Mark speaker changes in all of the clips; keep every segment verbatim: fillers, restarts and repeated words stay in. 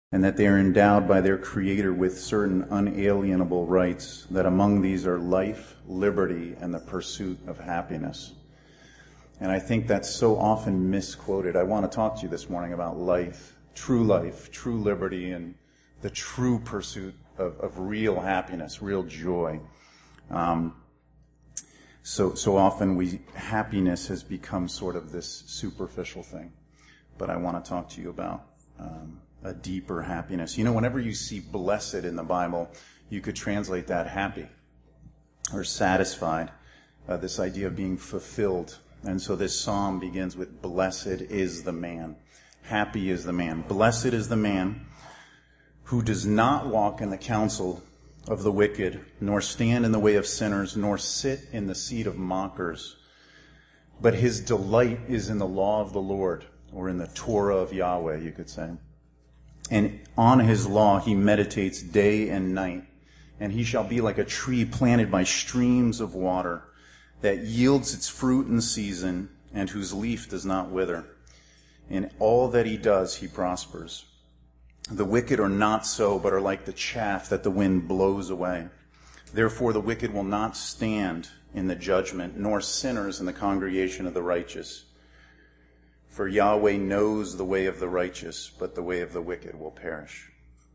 Speaker 1: and that they are endowed by their Creator with certain unalienable rights, that among these are life, liberty, and the pursuit of happiness. And I think that's so often misquoted. I want to talk to you this morning about life, true life, true liberty, and the true pursuit of, of real happiness, real joy. Um, so, so often we, happiness has become sort of this superficial thing. But I want to talk to you about um, a deeper happiness. You know, whenever you see blessed in the Bible, you could translate that happy or satisfied, uh, this idea of being fulfilled. And so this psalm begins with, blessed is the man. Happy is the man. Blessed is the man who does not walk in the counsel of the wicked, nor stand in the way of sinners, nor sit in the seat of mockers. But his delight is in the law of the Lord, or in the Torah of Yahweh, you could say. And on his law he meditates day and night. And he shall be like a tree planted by streams of water, that yields its fruit in season, and whose leaf does not wither. In all that he does, he prospers. The wicked are not so, but are like the chaff that the wind blows away. Therefore the wicked will not stand in the judgment, nor sinners in the congregation of the righteous. For Yahweh knows the way of the righteous, but the way of the wicked will perish.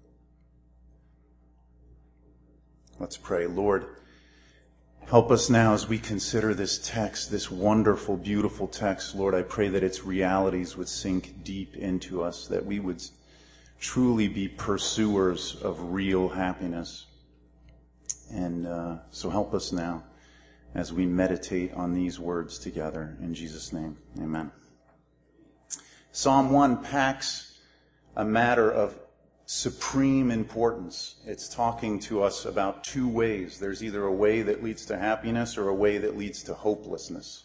Speaker 1: Let's pray. Lord, help us now as we consider this text, this wonderful, beautiful text. Lord, I pray that its realities would sink deep into us, that we would truly be pursuers of real happiness. And uh, so help us now as we meditate on these words together. In Jesus' name, amen. Psalm one packs a matter of supreme importance. It's talking to us about two ways. There's either a way that leads to happiness or a way that leads to hopelessness.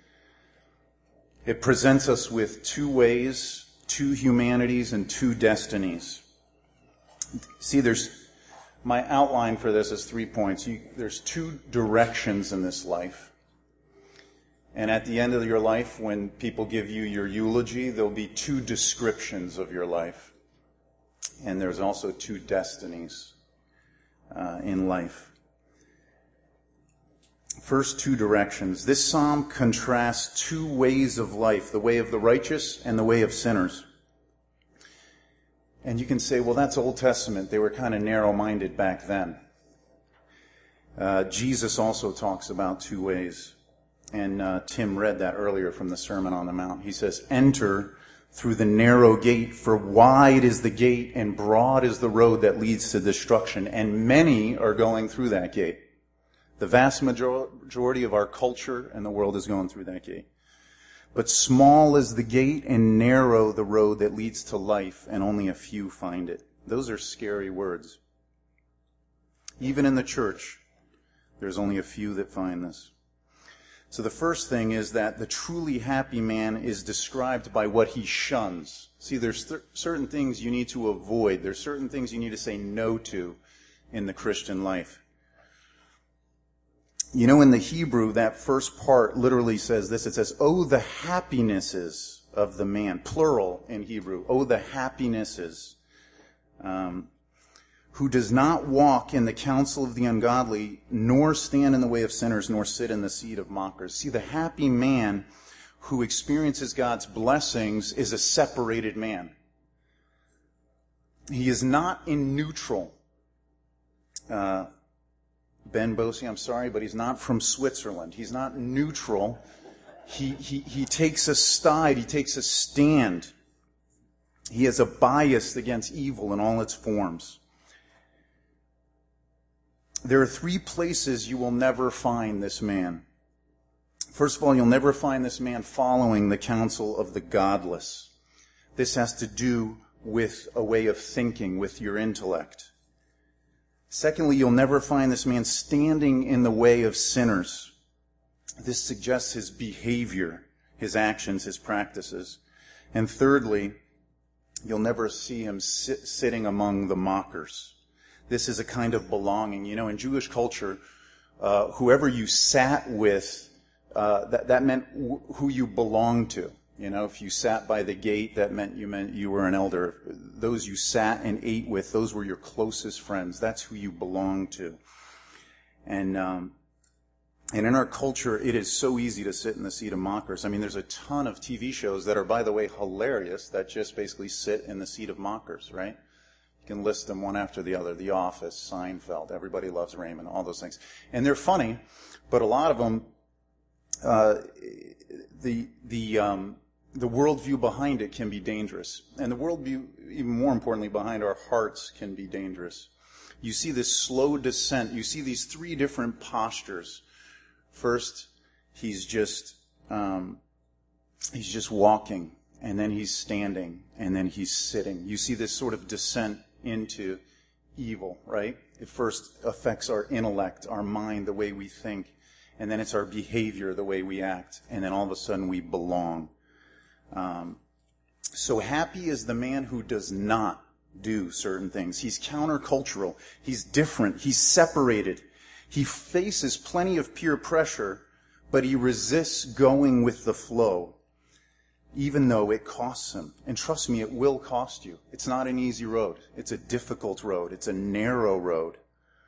Speaker 1: It presents us with two ways, two humanities, and two destinies. See, there's my outline for this is three points. You, there's two directions in this life. And at the end of your life, when people give you your eulogy, there'll be two descriptions of your life. And there's also two destinies uh, in life. First, two directions. This psalm contrasts two ways of life, the way of the righteous and the way of sinners. And you can say, well, that's Old Testament. They were kind of narrow-minded back then. Uh, Jesus also talks about two ways. And uh, Tim read that earlier from the Sermon on the Mount. He says, enter through the narrow gate, for wide is the gate and broad is the road that leads to destruction, and many are going through that gate. The vast majority of our culture and the world is going through that gate. But small is the gate and narrow the road that leads to life, and only a few find it. Those are scary words. Even in the church, there's only a few that find this. So the first thing is that the truly happy man is described by what he shuns. See, there's th- certain things you need to avoid. There's certain things you need to say no to in the Christian life. You know, in the Hebrew, that first part literally says this. It says, oh, the happinesses of the man. Plural in Hebrew. Oh, the happinesses. Um, who does not walk in the counsel of the ungodly, nor stand in the way of sinners, nor sit in the seat of mockers. See, the happy man who experiences God's blessings is a separated man. He is not in neutral. Uh, Ben Bosey, I'm sorry, but he's not from Switzerland. He's not neutral. He, he, he takes a side. He takes a stand. He has a bias against evil in all its forms. There are three places you will never find this man. First of all, you'll never find this man following the counsel of the godless. This has to do with a way of thinking, with your intellect. Secondly, you'll never find this man standing in the way of sinners. This suggests his behavior, his actions, his practices. And thirdly, you'll never see him sit, sitting among the mockers. This is a kind of belonging. You know, in Jewish culture, uh, whoever you sat with, uh, that, that meant w- who you belonged to. You know, if you sat by the gate, that meant you meant you were an elder. Those you sat and ate with, those were your closest friends. That's who you belonged to. And um, and in our culture, it is so easy to sit in the seat of mockers. I mean, there's a ton of T V shows that are, by the way, hilarious, that just basically sit in the seat of mockers, right? You can list them one after the other. The Office, Seinfeld, Everybody Loves Raymond, all those things. And they're funny, but a lot of them, uh, the the um, the worldview behind it can be dangerous. And the worldview, even more importantly, behind our hearts can be dangerous. You see this slow descent. You see these three different postures. First, he's just um, he's just walking, and then he's standing, and then he's sitting. You see this sort of descent into evil, right? It first affects our intellect, our mind, the way we think, and then it's our behavior, the way we act, and then all of a sudden we belong. Um, so happy is the man who does not do certain things. He's countercultural. He's different. He's separated. He faces plenty of peer pressure, but he resists going with the flow, even though it costs him. And trust me, it will cost you. It's not an easy road. It's a difficult road. It's a narrow road.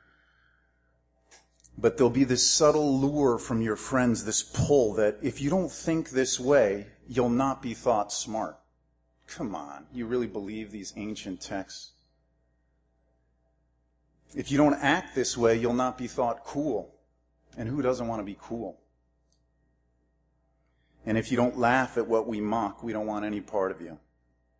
Speaker 1: But there'll be this subtle lure from your friends, this pull that if you don't think this way, you'll not be thought smart. Come on, you really believe these ancient texts? If you don't act this way, you'll not be thought cool. And who doesn't want to be cool? And if you don't laugh at what we mock, we don't want any part of you.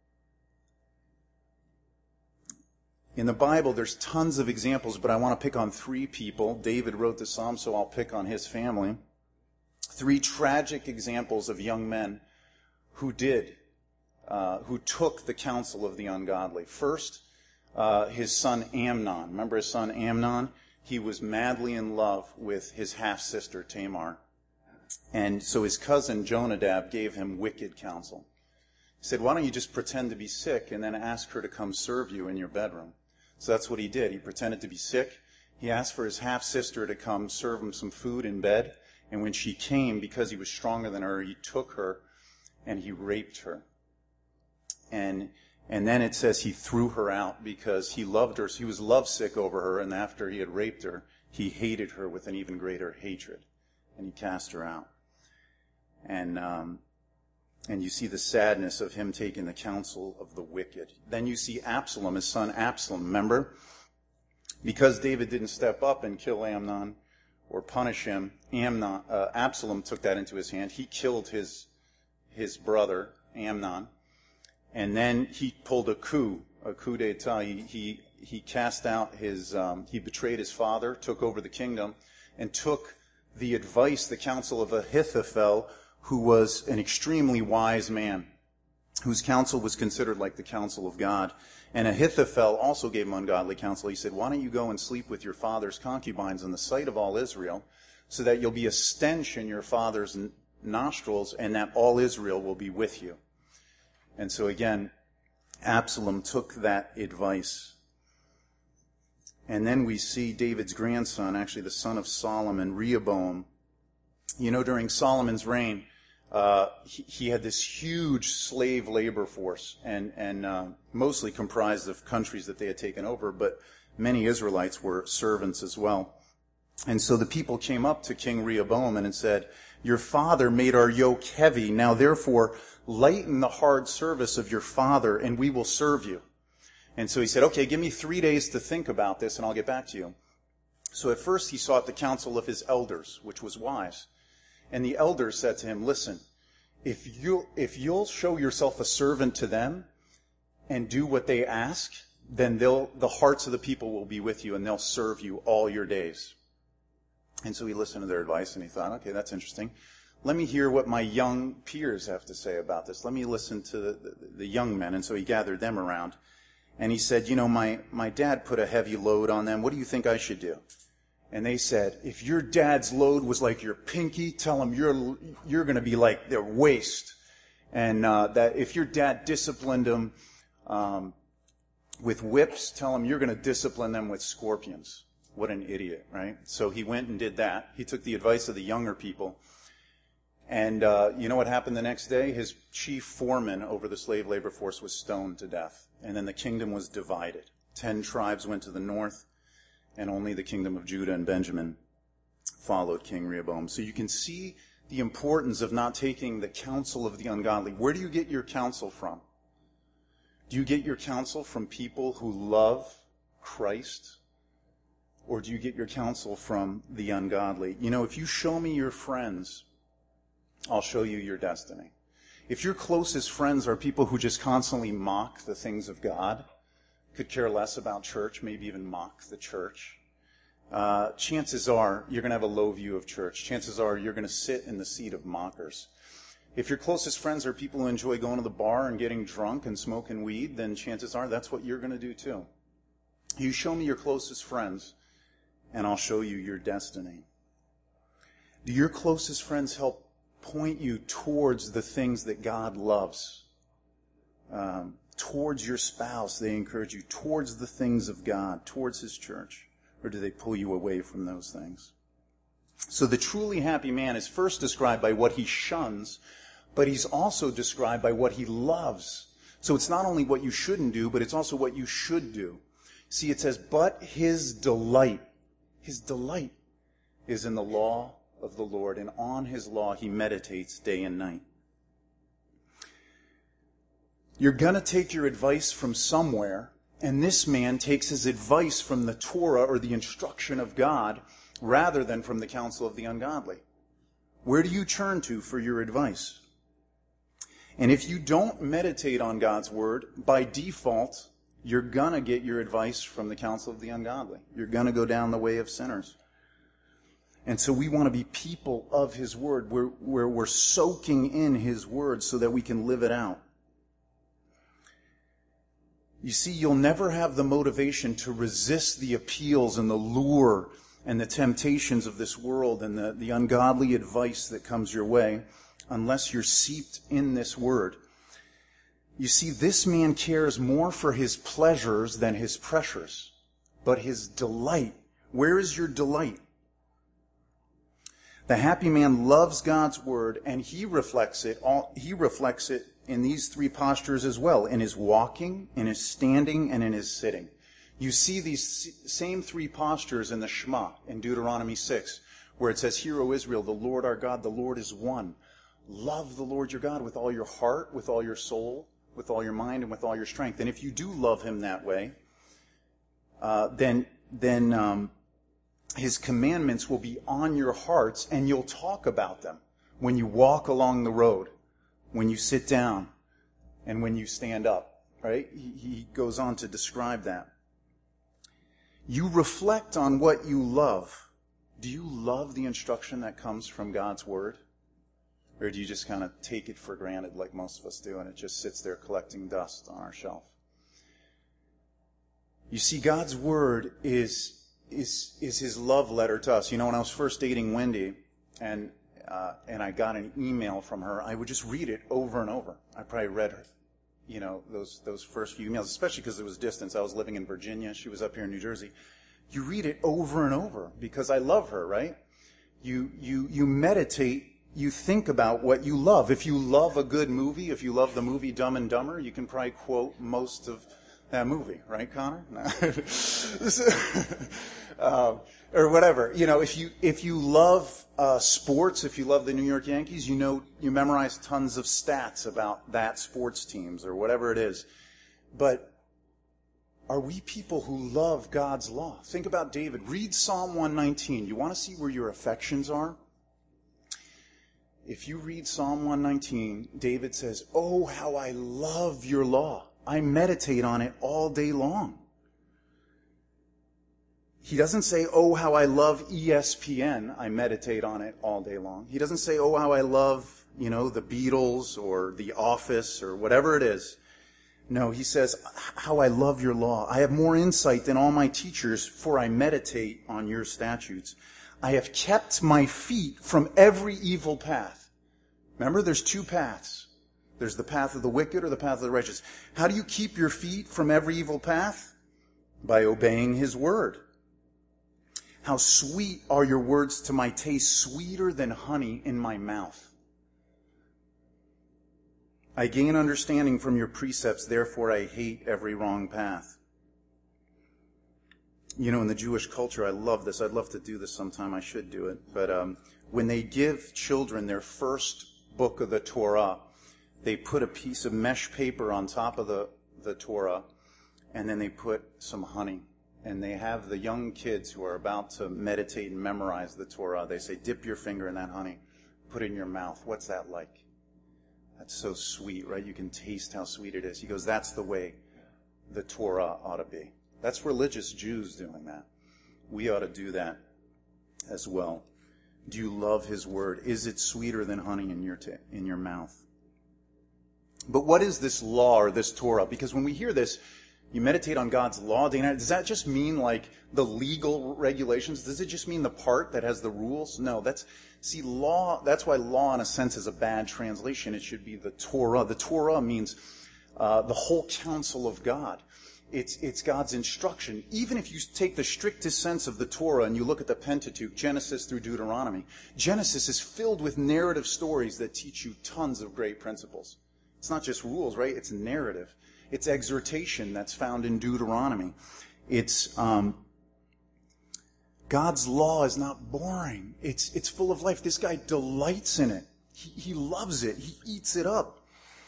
Speaker 1: In the Bible, there's tons of examples, but I want to pick on three people. David wrote the Psalm, so I'll pick on his family. Three tragic examples of young men who did, uh, who took the counsel of the ungodly. First, uh, his son Amnon. Remember his son Amnon? He was madly in love with his half-sister Tamar. And so his cousin Jonadab gave him wicked counsel. He said, why don't you just pretend to be sick and then ask her to come serve you in your bedroom? So that's what he did. He pretended to be sick. He asked for his half-sister to come serve him some food in bed. And when she came, because he was stronger than her, he took her and he raped her. And and then it says he threw her out because he loved her. So he was lovesick over her, and after he had raped her, he hated her with an even greater hatred. And he cast her out. And um, and you see the sadness of him taking the counsel of the wicked. Then you see Absalom, his son Absalom. Remember? Because David didn't step up and kill Amnon or punish him, Amnon, uh, Absalom took that into his hand. He killed his his brother, Amnon. And then he pulled a coup, a coup d'etat. He, he, he cast out his, um, he betrayed his father, took over the kingdom, and took the advice, the counsel of Ahithophel, who was an extremely wise man, whose counsel was considered like the counsel of God. And Ahithophel also gave him ungodly counsel. He said, why don't you go and sleep with your father's concubines in the sight of all Israel, so that you'll be a stench in your father's nostrils, and that all Israel will be with you. And so again, Absalom took that advice. And then we see David's grandson, actually the son of Solomon, Rehoboam. You know, during Solomon's reign, uh, he, he had this huge slave labor force, and, and uh, mostly comprised of countries that they had taken over, but many Israelites were servants as well. And so the people came up to King Rehoboam and said, your father made our yoke heavy. Now therefore, lighten the hard service of your father, and we will serve you. And so he said, okay, give me three days to think about this, and I'll get back to you. So at first he sought the counsel of his elders, which was wise. And the elders said to him, listen, if you'll, if you'll show yourself a servant to them and do what they ask, then they'll, the hearts of the people will be with you, and they'll serve you all your days. And so he listened to their advice, and he thought, okay, that's interesting. Let me hear what my young peers have to say about this. Let me listen to the, the, the young men. And so he gathered them around. And he said, you know, my, my dad put a heavy load on them. What do you think I should do? And they said, if your dad's load was like your pinky, tell him you're, you're going to be like their waist. And uh, that if your dad disciplined them um, with whips, tell him you're going to discipline them with scorpions. What an idiot, right? So he went and did that. He took the advice of the younger people. And uh, you know what happened the next day? His chief foreman over the slave labor force was stoned to death. And then the kingdom was divided. Ten tribes went to the north, and only the kingdom of Judah and Benjamin followed King Rehoboam. So you can see the importance of not taking the counsel of the ungodly. Where do you get your counsel from? Do you get your counsel from people who love Christ? Or do you get your counsel from the ungodly? You know, if you show me your friends, I'll show you your destiny. If your closest friends are people who just constantly mock the things of God, could care less about church, maybe even mock the church, uh, chances are you're going to have a low view of church. Chances are you're going to sit in the seat of mockers. If your closest friends are people who enjoy going to the bar and getting drunk and smoking weed, then chances are that's what you're going to do too. You show me your closest friends, and I'll show you your destiny. Do your closest friends help point you towards the things that God loves? Um, towards your spouse, they encourage you towards the things of God, towards His church? Or do they pull you away from those things? So the truly happy man is first described by what he shuns, but he's also described by what he loves. So it's not only what you shouldn't do, but it's also what you should do. See, it says, but his delight, his delight is in the law of the Lord, and on his law he meditates day and night. You're going to take your advice from somewhere, and this man takes his advice from the Torah or the instruction of God rather than from the counsel of the ungodly. Where do you turn to for your advice? And if you don't meditate on God's word, by default, you're going to get your advice from the counsel of the ungodly. You're going to go down the way of sinners. And so we want to be people of His word, where, where we're soaking in His word so that we can live it out. You see, you'll never have the motivation to resist the appeals and the lure and the temptations of this world and the, the ungodly advice that comes your way unless you're seeped in this word. You see, this man cares more for his pleasures than his pressures, but his delight. Where is your delight? The happy man loves God's word, and he reflects it. All, he reflects it in these three postures as well, in his walking, in his standing, and in his sitting. You see these same three postures in the Shema in Deuteronomy six, where it says, "Hear, O Israel, the Lord our God, the Lord is one. Love the Lord your God with all your heart, with all your soul, with all your mind, and with all your strength." And if you do love Him that way, uh, then then um, His commandments will be on your hearts, and you'll talk about them when you walk along the road, when you sit down, and when you stand up. Right? He, he goes on to describe that. You reflect on what you love. Do you love the instruction that comes from God's word? Or do you just kind of take it for granted like most of us do, and it just sits there collecting dust on our shelf? You see, God's word is is is His love letter to us. You know, when I was first dating Wendy, and uh, and I got an email from her, I would just read it over and over. I probably read her, you know, those those first few emails, especially because there was distance. I was living in Virginia. She was up here in New Jersey. You read it over and over because I love her, right? You you you meditate. You think about what you love. If you love a good movie, if you love the movie Dumb and Dumber, you can probably quote most of that movie, right, Connor? No. um, or whatever. You know, if you if you love uh, sports, if you love the New York Yankees, you know you memorize tons of stats about that sports teams or whatever it is. But are we people who love God's law? Think about David. Read Psalm one nineteen. You want to see where your affections are? If you read Psalm one nineteen, David says, "Oh, how I love your law. I meditate on it all day long." He doesn't say, "Oh, how I love E S P N. I meditate on it all day long." He doesn't say, "Oh, how I love, you know, the Beatles or The Office or whatever it is." No, he says, "How I love your law. I have more insight than all my teachers, for I meditate on your statutes. I have kept my feet from every evil path." Remember, there's two paths. There's the path of the wicked or the path of the righteous. How do you keep your feet from every evil path? By obeying His word. How sweet are your words to my taste, sweeter than honey in my mouth. I gain understanding from your precepts, therefore I hate every wrong path. You know, in the Jewish culture, I love this. I'd love to do this sometime. I should do it. But um, when they give children their first book of the Torah, they put a piece of mesh paper on top of the, the Torah, and then they put some honey. And they have the young kids who are about to meditate and memorize the Torah. They say, dip your finger in that honey. Put it in your mouth. What's that like? That's so sweet, right? You can taste how sweet it is. He goes, that's the way the Torah ought to be. That's religious Jews doing that. We ought to do that as well. Do you love his word? Is it sweeter than honey in your t- in your mouth? But what is this law or this Torah? Because when we hear this, you meditate on God's law, Dana, does that just mean like the legal regulations? Does it just mean the part that has the rules? No, that's, see, law, that's why law in a sense is a bad translation. It should be the Torah. The Torah means uh, the whole counsel of God. It's, it's God's instruction. Even if you take the strictest sense of the Torah and you look at the Pentateuch, Genesis through Deuteronomy, Genesis is filled with narrative stories that teach you tons of great principles. It's not just rules, right? It's narrative. It's exhortation that's found in Deuteronomy. It's um, God's law is not boring. It's it's full of life. This guy delights in it. He, he loves it. He eats it up.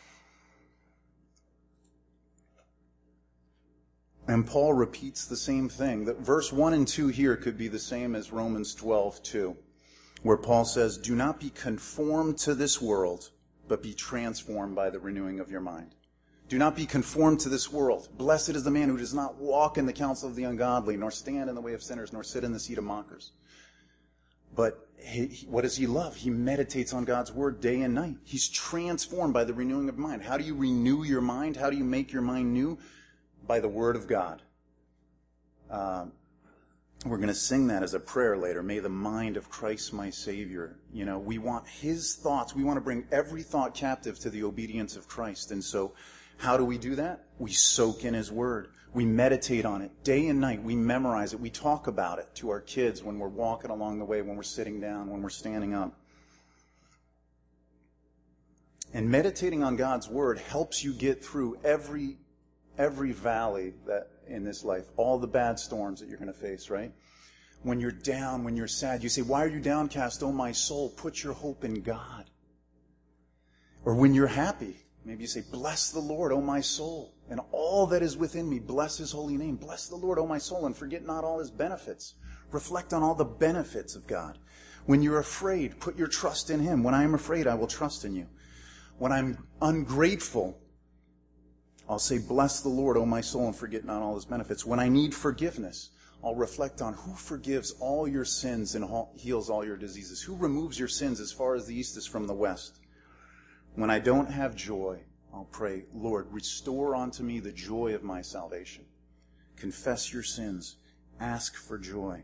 Speaker 1: And Paul repeats the same thing. That verse one and two here could be the same as Romans twelve two, where Paul says, do not be conformed to this world, but be transformed by the renewing of your mind. Do not be conformed to this world. Blessed is the man who does not walk in the counsel of the ungodly, nor stand in the way of sinners, nor sit in the seat of mockers. But he, he, what does he love? He meditates on God's word day and night. He's transformed by the renewing of mind. How do you renew your mind? How do you make your mind new? By the word of God. Uh, we're going to sing that as a prayer later. May the mind of Christ my Savior. You know, we want his thoughts. We want to bring every thought captive to the obedience of Christ. And so, how do we do that? We soak in his word. We meditate on it day and night. We memorize it. We talk about it to our kids when we're walking along the way, when we're sitting down, when we're standing up. And meditating on God's word helps you get through every every valley that in this life, all the bad storms that you're going to face, right? When you're down, when you're sad, you say, why are you downcast, O my soul? Put your hope in God. Or when you're happy, maybe you say, bless the Lord, O my soul, and all that is within me. Bless his holy name. Bless the Lord, O my soul, and forget not all his benefits. Reflect on all the benefits of God. When you're afraid, put your trust in him. When I am afraid, I will trust in you. When I'm ungrateful, I'll say, bless the Lord, O my soul, and forget not all his benefits. When I need forgiveness, I'll reflect on who forgives all your sins and heals all your diseases. Who removes your sins as far as the east is from the west. When I don't have joy, I'll pray, Lord, restore unto me the joy of my salvation. Confess your sins. Ask for joy.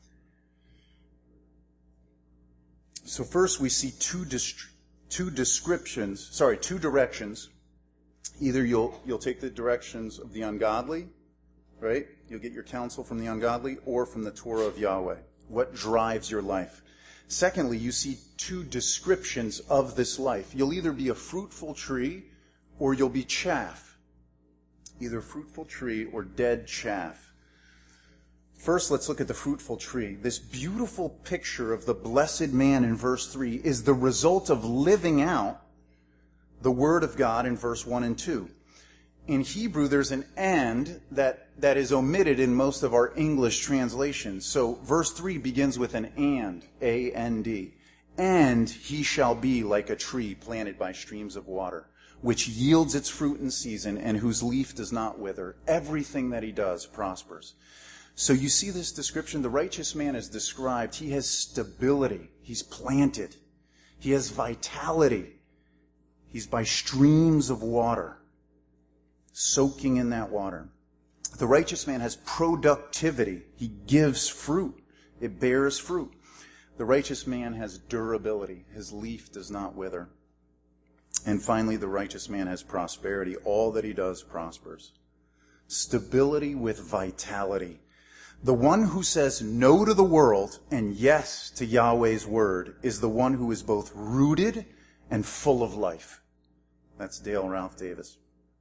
Speaker 1: So first we see two dist- two descriptions, sorry, two directions. Either you'll you'll take the directions of the ungodly, right? You'll get your counsel from the ungodly, or from the Torah of Yahweh. What drives your life? Secondly, you see two descriptions of this life. You'll either be a fruitful tree, or you'll be chaff. Either fruitful tree or dead chaff. First, let's look at the fruitful tree. This beautiful picture of the blessed man in verse three is the result of living out the word of God in verse one and two. In Hebrew, there's an and that, that is omitted in most of our English translations. So verse three begins with an and, A N D. And he shall be like a tree planted by streams of water, which yields its fruit in season and whose leaf does not wither. Everything that he does prospers. So you see this description. The righteous man is described. He has stability. He's planted. He has vitality. He's by streams of water, soaking in that water. The righteous man has productivity. He gives fruit. It bears fruit. The righteous man has durability. His leaf does not wither. And finally, the righteous man has prosperity. All that he does prospers. Stability with vitality. The one who says no to the world and yes to Yahweh's word is the one who is both rooted and full of life. That's Dale Ralph Davis.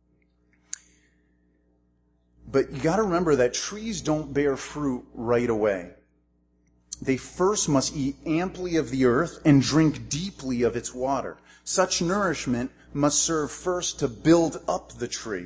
Speaker 1: But you got to remember that trees don't bear fruit right away. They first must eat amply of the earth and drink deeply of its water. Such nourishment must serve first to build up the tree.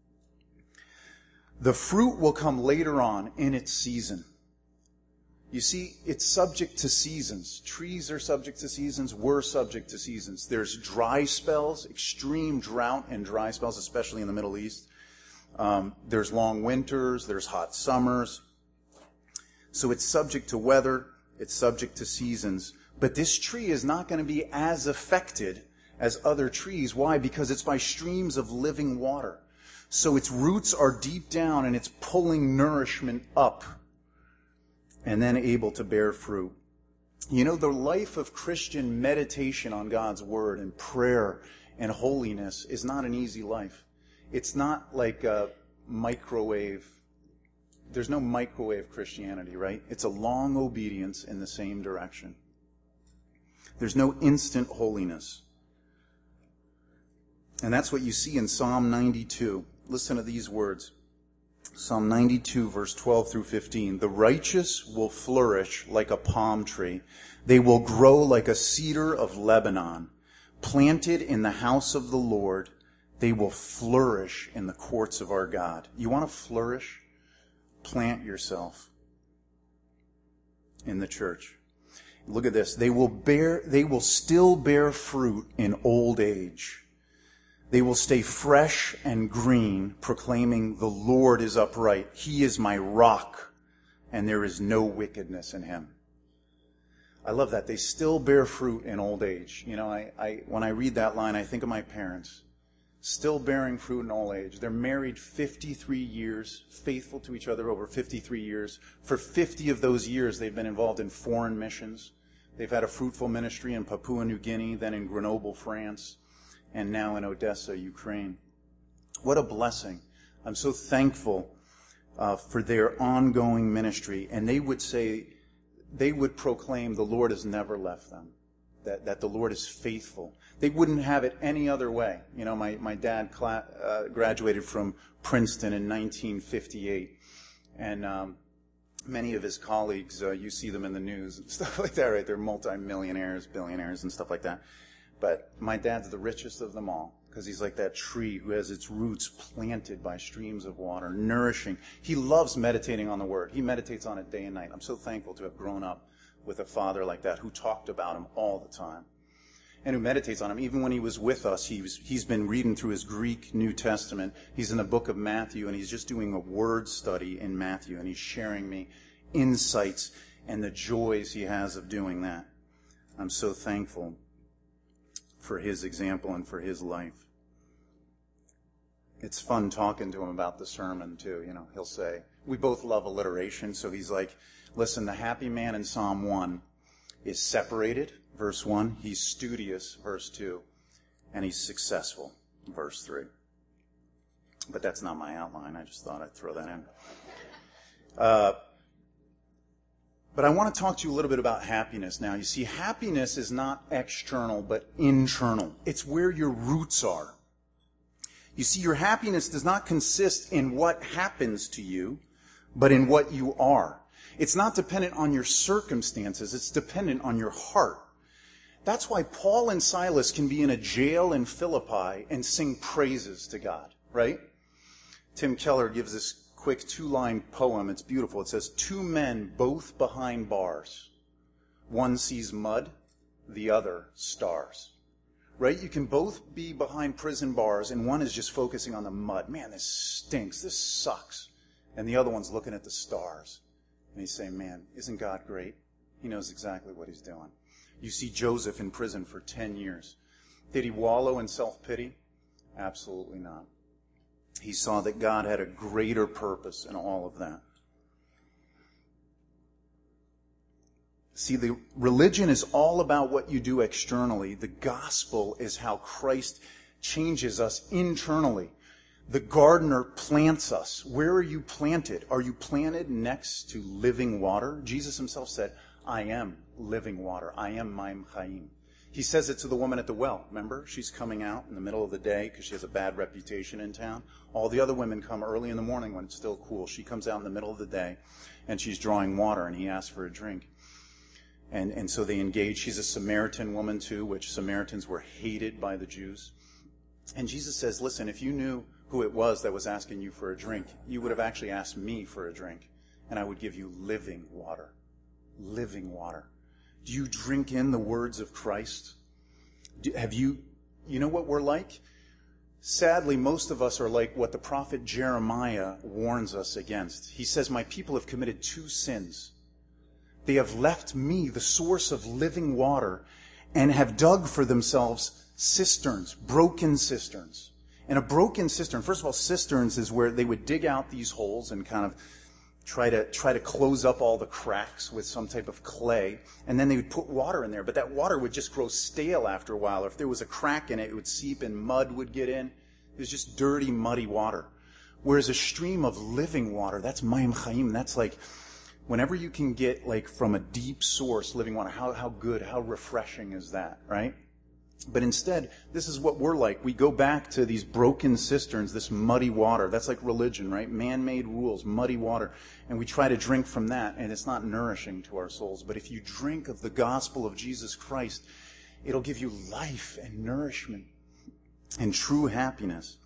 Speaker 1: The fruit will come later on in its season. You see, it's subject to seasons. Trees are subject to seasons. We're subject to seasons. There's dry spells, extreme drought and dry spells, especially in the Middle East. Um, there's long winters. There's hot summers. So it's subject to weather. It's subject to seasons. But this tree is not going to be as affected as other trees. Why? Because it's by streams of living water. So its roots are deep down and it's pulling nourishment up and then able to bear fruit. You know, the life of Christian meditation on God's Word and prayer and holiness is not an easy life. It's not like a microwave. There's no microwave Christianity, right? It's a long obedience in the same direction. There's no instant holiness. And that's what you see in Psalm ninety-two. Listen to these words. Psalm ninety-two, verse twelve through fifteen. The righteous will flourish like a palm tree. They will grow like a cedar of Lebanon. Planted in the house of the Lord, they will flourish in the courts of our God. You want to flourish? Plant yourself in the church. Look at this. They will bear, they will still bear fruit in old age. They will stay fresh and green, proclaiming, the Lord is upright. He is my rock, and there is no wickedness in him. I love that. They still bear fruit in old age. You know, I, I when I read that line, I think of my parents. Still bearing fruit in old age. They're married fifty-three years, faithful to each other over fifty-three years. For fifty of those years, they've been involved in foreign missions. They've had a fruitful ministry in Papua New Guinea, then in Grenoble, France, and now in Odessa, Ukraine. What a blessing. I'm so thankful uh, for their ongoing ministry. And they would say, they would proclaim the Lord has never left them, that, that the Lord is faithful. They wouldn't have it any other way. You know, my, my dad cla- uh, graduated from Princeton in nineteen fifty-eight. And um, many of his colleagues, uh, you see them in the news and stuff like that, right? They're multimillionaires, billionaires, and stuff like that. But my dad's the richest of them all because he's like that tree who has its roots planted by streams of water, nourishing. He loves meditating on the Word. He meditates on it day and night. I'm so thankful to have grown up with a father like that who talked about him all the time and who meditates on him. Even when he was with us, he was, he's been reading through his Greek New Testament. He's in the book of Matthew, and he's just doing a word study in Matthew, and he's sharing me insights and the joys he has of doing that. I'm so thankful for his example and for his life. It's fun talking to him about the sermon, too. You know, he'll say, we both love alliteration, so he's like, listen, the happy man in Psalm one is separated, verse one. He's studious, verse two. And he's successful, verse three. But that's not my outline. I just thought I'd throw that in. Uh, But I want to talk to you a little bit about happiness now. You see, happiness is not external, but internal. It's where your roots are. You see, your happiness does not consist in what happens to you, but in what you are. It's not dependent on your circumstances. It's dependent on your heart. That's why Paul and Silas can be in a jail in Philippi and sing praises to God, right? Tim Keller gives this quick two-line poem. It's beautiful. It says, two men both behind bars. One sees mud, the other stars. Right? You can both be behind prison bars, and one is just focusing on the mud. Man, this stinks. This sucks. And the other one's looking at the stars. And he's saying, man, isn't God great? He knows exactly what he's doing. You see Joseph in prison for ten years. Did he wallow in self-pity? Absolutely not. He saw that God had a greater purpose in all of that. See, the religion is all about what you do externally. The gospel is how Christ changes us internally. The gardener plants us. Where are you planted? Are you planted next to living water? Jesus himself said, I am living water. I am Maim Chaim. He says it to the woman at the well. Remember? She's coming out in the middle of the day because she has a bad reputation in town. All the other women come early in the morning when it's still cool. She comes out in the middle of the day, and she's drawing water, and he asks for a drink. And, and so they engage. She's a Samaritan woman, too, which Samaritans were hated by the Jews. And Jesus says, listen, if you knew who it was that was asking you for a drink, you would have actually asked me for a drink, and I would give you living water. Living water. Do you drink in the words of Christ? Do, have you, you know what we're like? Sadly, most of us are like what the prophet Jeremiah warns us against. He says, my people have committed two sins. They have left me, the source of living water, and have dug for themselves cisterns, broken cisterns. And a broken cistern, first of all, cisterns is where they would dig out these holes and kind of try to try to close up all the cracks with some type of clay, and then they would put water in there, but that water would just grow stale after a while. Or if there was a crack in it, it would seep and mud would get in. It was just dirty, muddy water. Whereas a stream of living water, that's Mayim Chaim, that's like whenever you can get like from a deep source living water, how, how good, how refreshing is that, right? But instead, this is what we're like. We go back to these broken cisterns, this muddy water. That's like religion, right? Man-made rules, muddy water. And we try to drink from that, and it's not nourishing to our souls. But if you drink of the gospel of Jesus Christ, it'll give you life and nourishment and true happiness.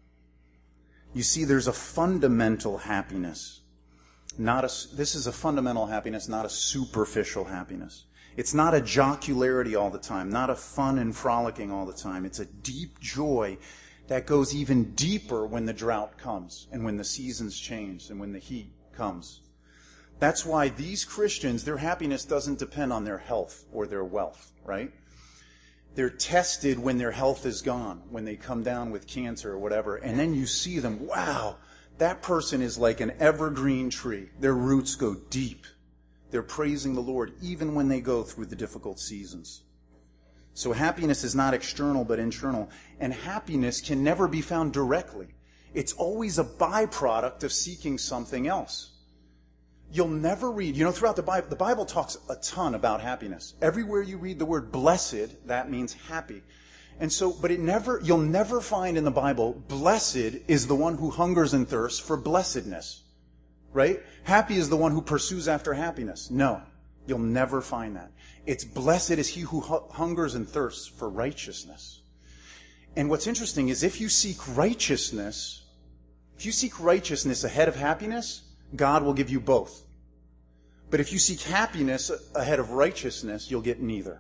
Speaker 1: You see, there's a fundamental happiness. Not a, this is a fundamental happiness, not a superficial happiness. It's not a jocularity all the time, not a fun and frolicking all the time. It's a deep joy that goes even deeper when the drought comes and when the seasons change and when the heat comes. That's why these Christians, their happiness doesn't depend on their health or their wealth, right? They're tested when their health is gone, when they come down with cancer or whatever, and then you see them, wow, that person is like an evergreen tree. Their roots go deep. They're praising the Lord even when they go through the difficult seasons. So happiness is not external but internal. And happiness can never be found directly. It's always a byproduct of seeking something else. You'll never read, you know, throughout the Bible, the Bible talks a ton about happiness. Everywhere you read the word blessed, that means happy. And so, but it never, you'll never find in the Bible, blessed is the one who hungers and thirsts for blessedness. Right? Happy is the one who pursues after happiness. No, you'll never find that. It's blessed is he who hu- hungers and thirsts for righteousness. And what's interesting is if you seek righteousness, if you seek righteousness ahead of happiness, God will give you both. But if you seek happiness ahead of righteousness, you'll get neither.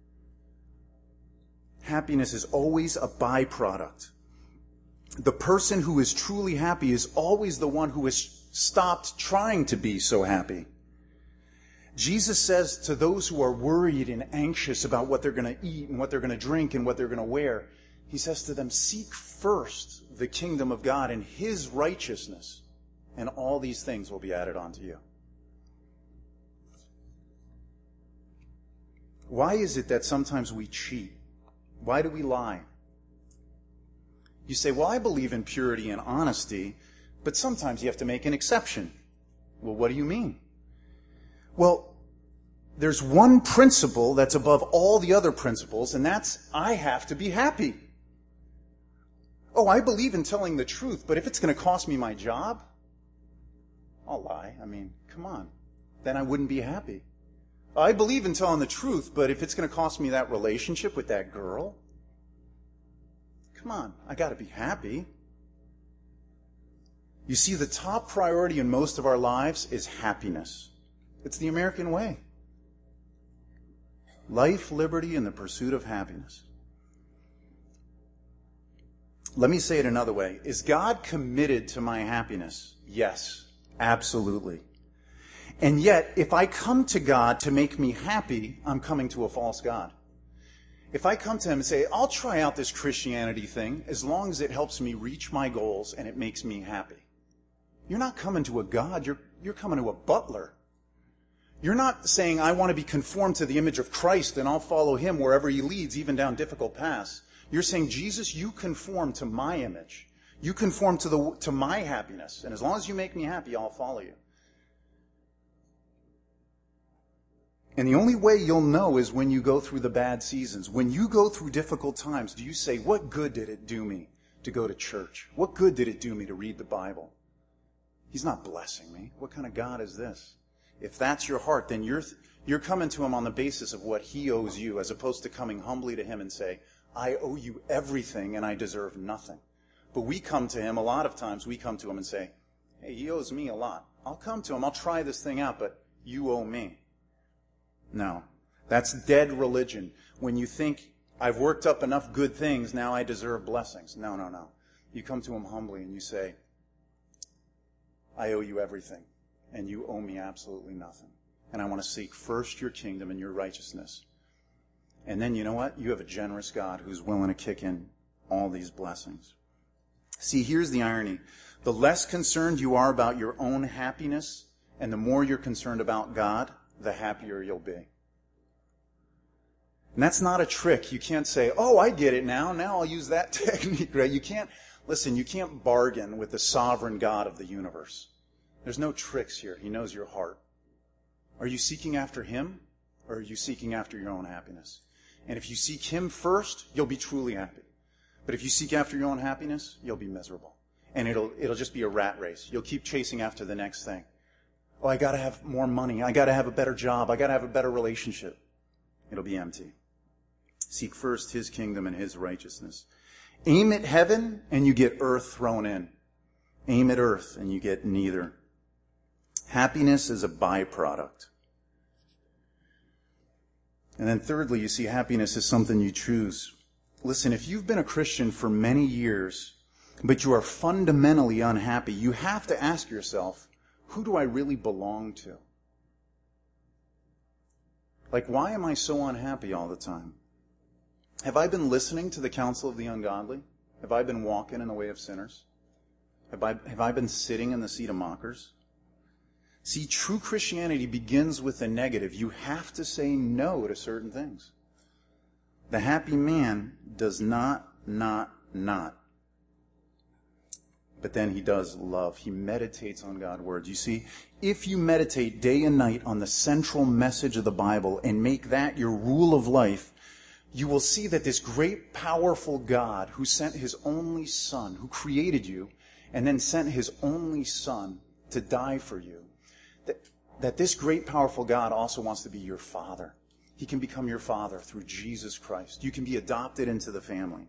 Speaker 1: Happiness is always a byproduct. The person who is truly happy is always the one who is stopped trying to be so happy. Jesus says to those who are worried and anxious about what they're going to eat and what they're going to drink and what they're going to wear, he says to them, seek first the kingdom of God and his righteousness, and all these things will be added onto you. Why is it that sometimes we cheat? Why do we lie? You say, well, I believe in purity and honesty, but sometimes you have to make an exception. Well, what do you mean? Well, there's one principle that's above all the other principles, and that's I have to be happy. Oh, I believe in telling the truth, but if it's going to cost me my job, I'll lie. I mean, come on. Then I wouldn't be happy. I believe in telling the truth, but if it's going to cost me that relationship with that girl, come on, I got to be happy. You see, the top priority in most of our lives is happiness. It's the American way. Life, liberty, and the pursuit of happiness. Let me say it another way. Is God committed to my happiness? Yes, absolutely. And yet, if I come to God to make me happy, I'm coming to a false God. If I come to him and say, I'll try out this Christianity thing as long as it helps me reach my goals and it makes me happy. You're not coming to a God, you're, you're coming to a butler. You're not saying, I want to be conformed to the image of Christ and I'll follow him wherever he leads, even down difficult paths. You're saying, Jesus, you conform to my image. You conform to the to my happiness. And as long as you make me happy, I'll follow you. And the only way you'll know is when you go through the bad seasons. When you go through difficult times, do you say, what good did it do me to go to church? What good did it do me to read the Bible? He's not blessing me. What kind of God is this? If that's your heart, then you're you're coming to him on the basis of what he owes you, as opposed to coming humbly to him and say, I owe you everything and I deserve nothing. But we come to him, a lot of times we come to him and say, hey, he owes me a lot. I'll come to him, I'll try this thing out, but you owe me. No, that's dead religion. When you think, I've worked up enough good things, now I deserve blessings. No, no, no. You come to him humbly and you say, I owe you everything, and you owe me absolutely nothing. And I want to seek first your kingdom and your righteousness. And then, you know what? You have a generous God who's willing to kick in all these blessings. See, here's the irony. The less concerned you are about your own happiness, and the more you're concerned about God, the happier you'll be. And that's not a trick. You can't say, oh, I get it now. Now I'll use that technique, right? You can't, listen, you can't bargain with the sovereign God of the universe. There's no tricks here. He knows your heart. Are you seeking after him, or are you seeking after your own happiness? And if you seek him first, you'll be truly happy. But if you seek after your own happiness, you'll be miserable. And it'll it'll just be a rat race. You'll keep chasing after the next thing. Oh, I got to have more money. I got to have a better job. I got to have a better relationship. It'll be empty. Seek first his kingdom and his righteousness. Aim at heaven and you get earth thrown in. Aim at earth and you get neither. Happiness is a byproduct. And then thirdly, you see happiness is something you choose. Listen, if you've been a Christian for many years, but you are fundamentally unhappy, you have to ask yourself, who do I really belong to? Like, why am I so unhappy all the time? Have I been listening to the counsel of the ungodly? Have I been walking in the way of sinners? Have I, have I been sitting in the seat of mockers? See, true Christianity begins with the negative. You have to say no to certain things. The happy man does not, not, not. But then he does love. He meditates on God's words. You see, if you meditate day and night on the central message of the Bible and make that your rule of life, you will see that this great, powerful God who sent his only Son, who created you, and then sent his only Son to die for you, that, that this great, powerful God also wants to be your Father. He can become your Father through Jesus Christ. You can be adopted into the family.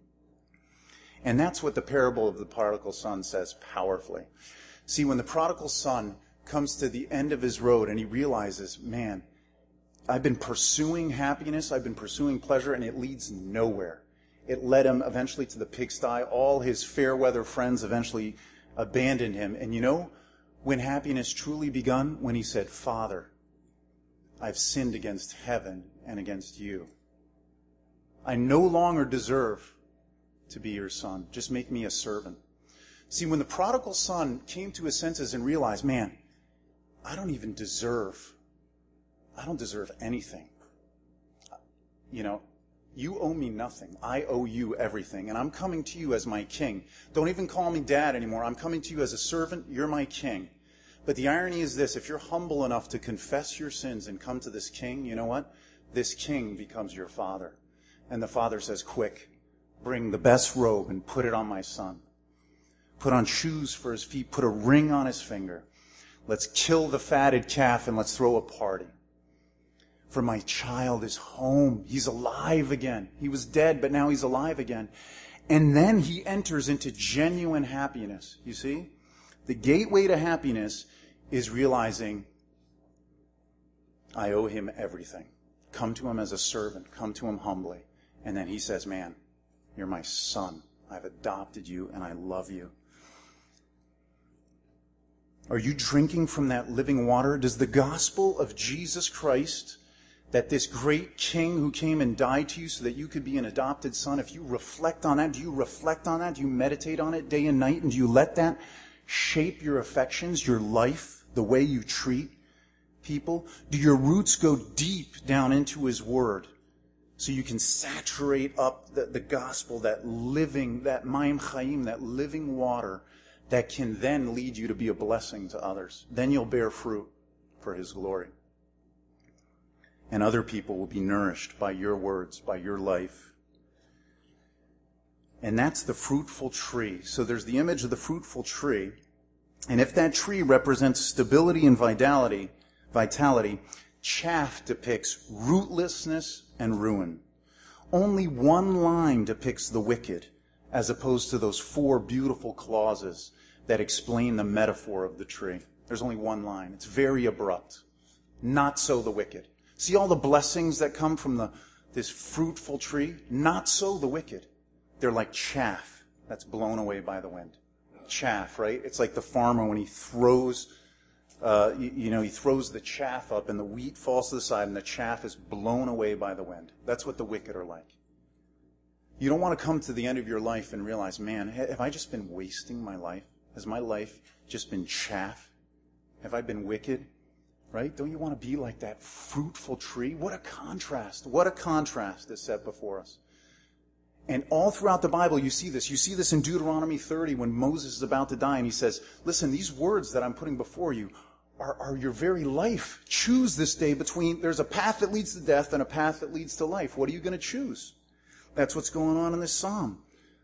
Speaker 1: And that's what the parable of the prodigal son says powerfully. See, when the prodigal son comes to the end of his road and he realizes, man, I've been pursuing happiness, I've been pursuing pleasure, and it leads nowhere. It led him eventually to the pigsty. All his fair weather friends eventually abandoned him. And you know, when happiness truly begun, when he said, Father, I've sinned against heaven and against you. I no longer deserve to be your son. Just make me a servant. See, when the prodigal son came to his senses and realized, man, I don't even deserve, I don't deserve anything. You know, you owe me nothing. I owe you everything. And I'm coming to you as my king. Don't even call me dad anymore. I'm coming to you as a servant. You're my king. But the irony is this, if you're humble enough to confess your sins and come to this king, you know what? This king becomes your father. And the father says, quick, bring the best robe and put it on my son. Put on shoes for his feet. Put a ring on his finger. Let's kill the fatted calf and let's throw a party. For my child is home. He's alive again. He was dead, but now he's alive again. And then he enters into genuine happiness. You see? The gateway to happiness is realizing, I owe him everything. Come to him as a servant. Come to him humbly. And then he says, man, you're my son. I've adopted you and I love you. Are you drinking from that living water? Does the gospel of Jesus Christ, that this great king who came and died to you so that you could be an adopted son, if you reflect on that, do you reflect on that? Do you meditate on it day and night? And do you let that shape your affections, your life, the way you treat people? Do your roots go deep down into his word so you can saturate up the, the gospel, that living, that Mayim Chaim, that living water that can then lead you to be a blessing to others? Then you'll bear fruit for his glory. and other people will be nourished by your words, by your life. And that's the fruitful tree. So there's the image of the fruitful tree. And if that tree represents stability and vitality, vitality, chaff depicts rootlessness and ruin. Only one line depicts the wicked, as opposed to those four beautiful clauses that explain the metaphor of the tree. There's only one line. It's very abrupt. Not so the wicked. See all the blessings that come from the this fruitful tree? Not so the wicked. They're like chaff that's blown away by the wind. Chaff, right? It's like the farmer when he throws, uh, you, you know, he throws the chaff up and the wheat falls to the side and the chaff is blown away by the wind. That's what the wicked are like. You don't want to come to the end of your life and realize, man, have I just been wasting my life? Has my life just been chaff? Have I been wicked? Right? Don't you want to be like that fruitful tree? What a contrast. What a contrast is set before us. And all throughout the Bible, you see this. You see this in Deuteronomy thirty when Moses is about to die and he says, listen, these words that I'm putting before you are, are your very life. Choose this day between, there's a path that leads to death and a path that leads to life. What are you going to choose? That's what's going on in this psalm.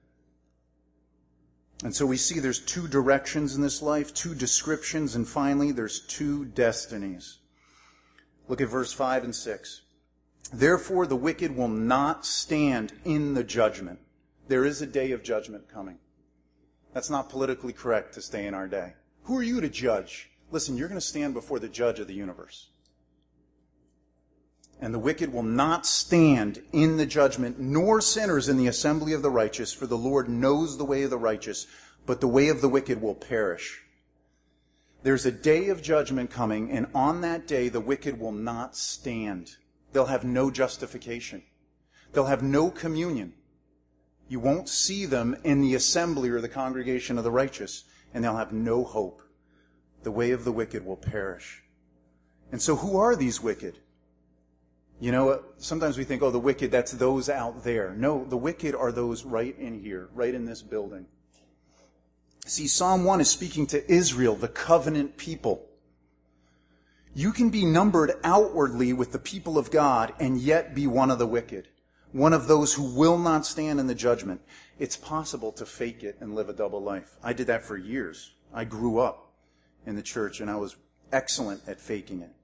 Speaker 1: And so we see there's two directions in this life, two descriptions, and finally there's two destinies. Look at verse five and six. Therefore the wicked will not stand in the judgment. There is a day of judgment coming. That's not politically correct to stay in our day. Who are you to judge? Listen, you're going to stand before the judge of the universe. And the wicked will not stand in the judgment, nor sinners in the assembly of the righteous, for the Lord knows the way of the righteous, but the way of the wicked will perish. There's a day of judgment coming, and on that day the wicked will not stand. They'll have no justification. They'll have no communion. You won't see them in the assembly or the congregation of the righteous, and they'll have no hope. The way of the wicked will perish. And so who are these wicked? You know, sometimes we think, oh, the wicked, that's those out there. No, the wicked are those right in here, right in this building. See, Psalm one is speaking to Israel, the covenant people. You can be numbered outwardly with the people of God and yet be one of the wicked, one of those who will not stand in the judgment. It's possible to fake it and live a double life. I did that for years. I grew up in the church and I was excellent at faking it.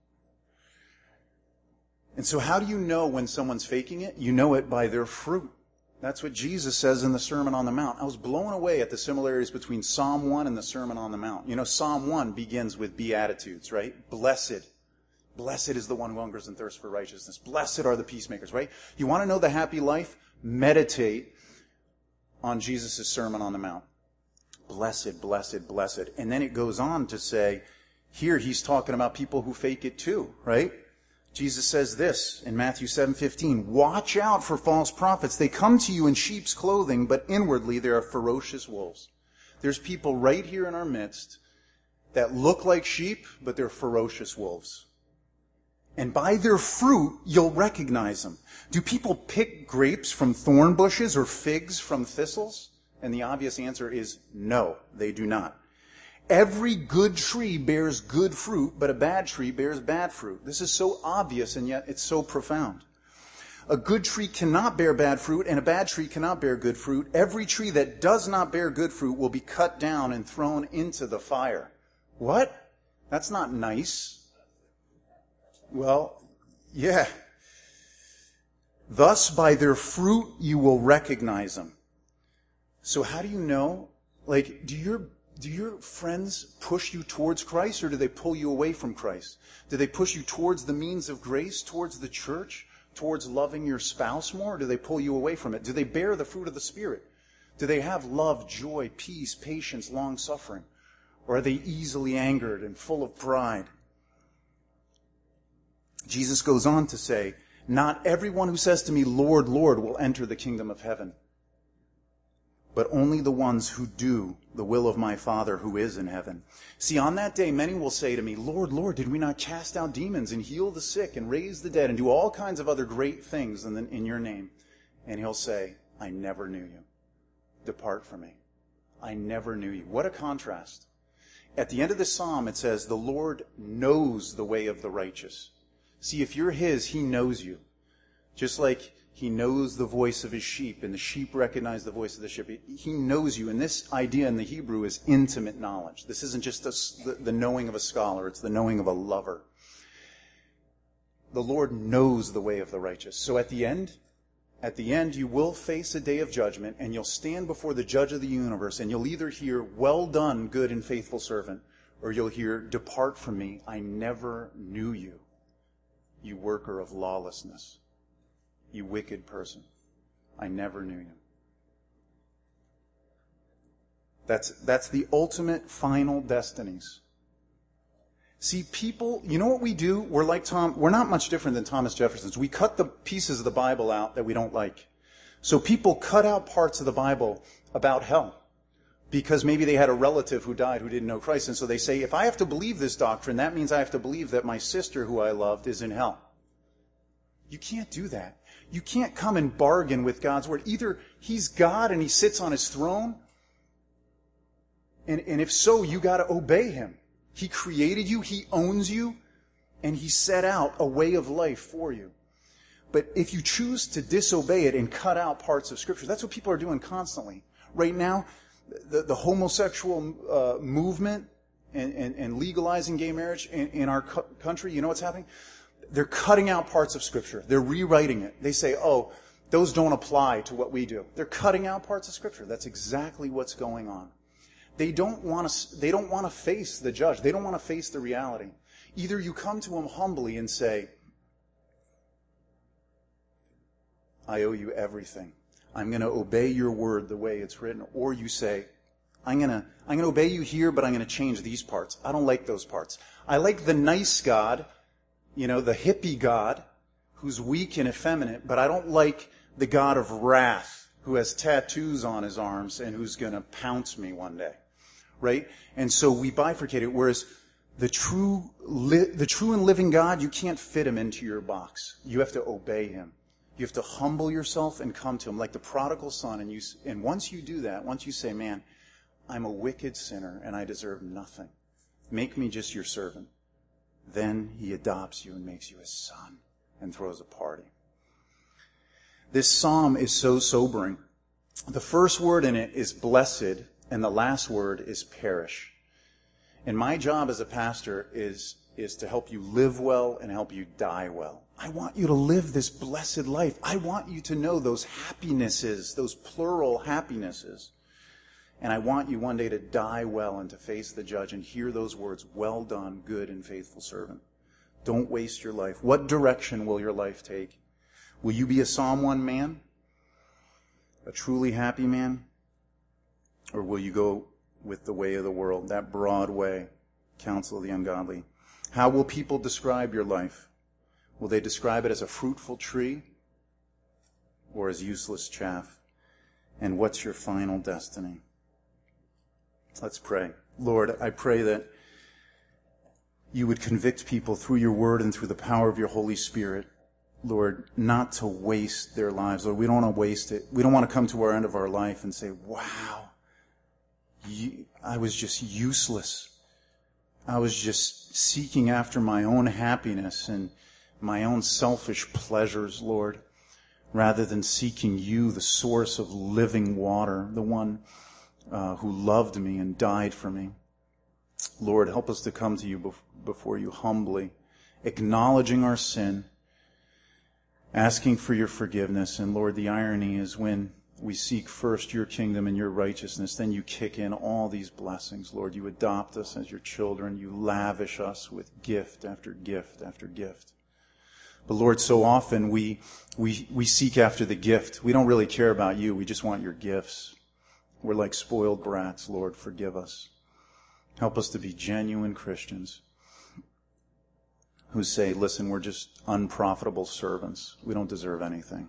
Speaker 1: And so how do you know when someone's faking it? You know it by their fruit. That's what Jesus says in the Sermon on the Mount. I was blown away at the similarities between Psalm one and the Sermon on the Mount. You know, Psalm one begins with Beatitudes, right? Blessed. Blessed is the one who hungers and thirsts for righteousness. Blessed are the peacemakers, right? You want to know the happy life? Meditate on Jesus' Sermon on the Mount. Blessed, blessed, blessed. And then it goes on to say, here he's talking about people who fake it too, right? Jesus says this in Matthew seven fifteen, watch out for false prophets. They come to you in sheep's clothing, but inwardly they are ferocious wolves. There's people right here in our midst that look like sheep, but they're ferocious wolves. And by their fruit, you'll recognize them. Do people pick grapes from thorn bushes or figs from thistles? And the obvious answer is no, they do not. Every good tree bears good fruit, but a bad tree bears bad fruit. This is so obvious, and yet it's so profound. A good tree cannot bear bad fruit, and a bad tree cannot bear good fruit. Every tree that does not bear good fruit will be cut down and thrown into the fire. What? That's not nice. Well, yeah. Thus, by their fruit, you will recognize them. So how do you know? Like, do your Do your friends push you towards Christ, or do they pull you away from Christ? Do they push you towards the means of grace, towards the church, towards loving your spouse more, or do they pull you away from it? Do they bear the fruit of the Spirit? Do they have love, joy, peace, patience, long-suffering? Or are they easily angered and full of pride? Jesus goes on to say, not everyone who says to me, Lord, Lord, will enter the kingdom of heaven, but only the ones who do the will of my Father who is in heaven. See, on that day, many will say to me, Lord, Lord, did we not cast out demons and heal the sick and raise the dead and do all kinds of other great things in, the, in your name? And he'll say, I never knew you. Depart from me. I never knew you. What a contrast. At the end of the psalm, it says, the Lord knows the way of the righteous. See, if you're his, he knows you. Just like he knows the voice of his sheep, and the sheep recognize the voice of the sheep. He knows you. And this idea in the Hebrew is intimate knowledge. This isn't just a, the, the knowing of a scholar. It's the knowing of a lover. The Lord knows the way of the righteous. So at the end, at the end, you will face a day of judgment, and you'll stand before the judge of the universe, and you'll either hear, "Well done, good and faithful servant," or you'll hear, "Depart from me, I never knew you, you worker of lawlessness, you wicked person. I never knew you." That's, that's the ultimate final destinies. See, people, you know what we do? We're like Tom, we're not much different than Thomas Jefferson's. We cut the pieces of the Bible out that we don't like. So people cut out parts of the Bible about hell because maybe they had a relative who died who didn't know Christ. And so they say, if I have to believe this doctrine, that means I have to believe that my sister who I loved is in hell. You can't do that. You can't come and bargain with God's word. Either he's God and he sits on his throne, and, and if so, you got to obey him. He created you, he owns you, and he set out a way of life for you. But if you choose to disobey it and cut out parts of Scripture, that's what people are doing constantly. Right now, the, the homosexual uh, movement and, and, and legalizing gay marriage in, in our co- country, you know what's happening? They're cutting out parts of Scripture. They're rewriting it. They say, oh, those don't apply to what we do. They're cutting out parts of Scripture. That's exactly what's going on. They don't want to, they don't want to face the judge. They don't want to face the reality. Either you come to him humbly and say, I owe you everything. I'm going to obey your word the way it's written. Or you say, I'm going to, I'm going to obey you here, but I'm going to change these parts. I don't like those parts. I like the nice God, you know, the hippie God, who's weak and effeminate, but I don't like the God of wrath, who has tattoos on his arms and who's going to pounce me one day. Right? And so we bifurcate it, whereas the true, li- the true and living God, you can't fit him into your box. You have to obey him. You have to humble yourself and come to him like the prodigal son. And you, and once you do that, once you say, man, I'm a wicked sinner and I deserve nothing. Make me just your servant. Then he adopts you and makes you his son and throws a party. This psalm is so sobering. The first word in it is blessed, and the last word is perish. And my job as a pastor is, is to help you live well and help you die well. I want you to live this blessed life. I want you to know those happinesses, those plural happinesses. And I want you one day to die well and to face the judge and hear those words, well done, good and faithful servant. Don't waste your life. What direction will your life take? Will you be a Psalm one man? A truly happy man? Or will you go with the way of the world, that broad way, counsel of the ungodly? How will people describe your life? Will they describe it as a fruitful tree or as useless chaff? And what's your final destiny? Let's pray. Lord, I pray that you would convict people through your word and through the power of your Holy Spirit, Lord, not to waste their lives. Lord, we don't want to waste it. We don't want to come to our end of our life and say, wow, you, I was just useless. I was just seeking after my own happiness and my own selfish pleasures, Lord, rather than seeking you, the source of living water, the one uh, who loved me and died for me. Lord, help us to come to you bef- before you humbly, acknowledging our sin, asking for your forgiveness. And Lord, the irony is when we seek first your kingdom and your righteousness, then you kick in all these blessings. Lord, you adopt us as your children. You lavish us with gift after gift after gift. But Lord, so often we, we, we seek after the gift. We don't really care about you. We just want your gifts. We're like spoiled brats. Lord, forgive us. Help us to be genuine Christians who say, listen, we're just unprofitable servants. We don't deserve anything.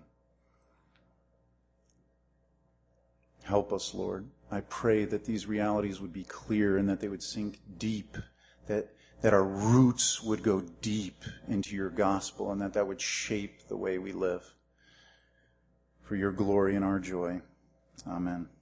Speaker 1: Help us, Lord. I pray that these realities would be clear and that they would sink deep, that, that our roots would go deep into your gospel and that that would shape the way we live. For your glory and our joy. Amen.